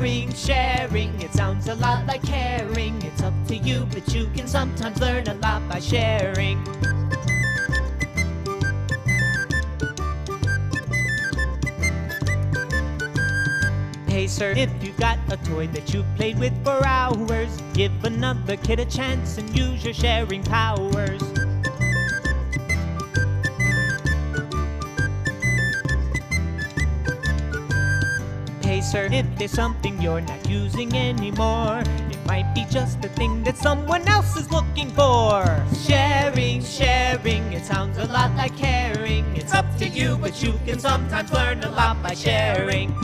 Sharing, it sounds a lot like caring. It's up to you, but you can sometimes learn a lot by sharing. Hey sir, if you got a toy that you played with for hours, give another kid a chance and use your sharing powers. Hey sir, if there's something you're not using anymore, it might be just the thing that someone else is looking for. Sharing, it sounds a lot like caring. It's up to you, but you can sometimes learn a lot by sharing.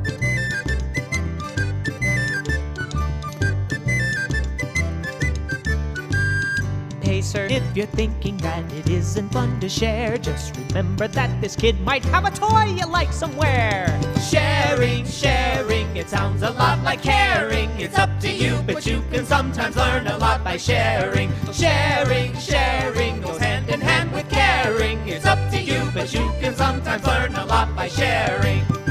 Hey sir, if you're thinking that it isn't fun to share, just remember that this kid might have a toy you like somewhere. Sharing, it sounds a lot like caring. It's up to you, but you can sometimes learn a lot by sharing. Sharing goes hand in hand with caring. It's up to you, but you can sometimes learn a lot by sharing.